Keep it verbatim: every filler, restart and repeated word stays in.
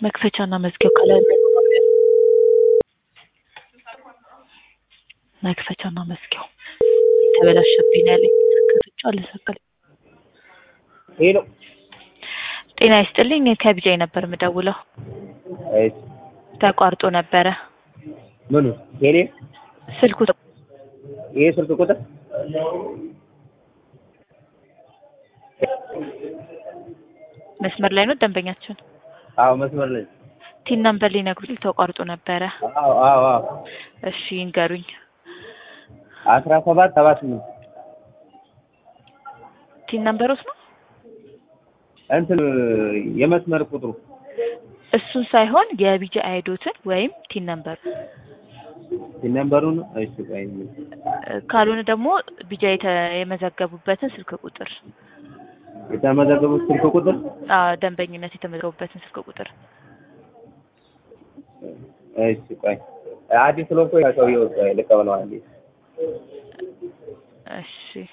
መክፈቻና መዝጊያው ከላይ መክፈቻና መዝጊያው ተበላሽብኝ ያለኝ ከፍቼው አልሰቀልም። ሄሎ ጤና ይስጥልኝ ከቢጃይ ነበር የምደውለው። አይ ተቋርጦ ነበረ። ምኑ ሄሌ ስልኩ ይሄ ስልክ ቁጥር መስመር ላይ ነው ደንበኛችን? አዎ መስመር ላይ። ቲን ነምበር ሊነግሩኝ ተቋርጦ ነበረ። አዎ አዎ አዎ እሺ ይንገሩኝ። አስራ ሰባት ሰባ ስምንት ቲን ነምበሩስ ነው? እንትን የመስመር ቁጥሩ እሱን ሳይሆን የቢጃ አይዶትን ወይም ቲን ነምበር ቲን ነምበሩን እሺ ቆይ ካልሆነ ደግሞ ቢጃ የመዘገቡበትን ስልክ ቁጥር የተመዘገቡት ስልክ ቁጥር አዎ ደንበኝነት የተመዘገቡበትን ስልክ ቁጥር እሺ ቆይ አዲስ ስለሆንኩ ሰውዬው ልቀበለው አንዴ እሺ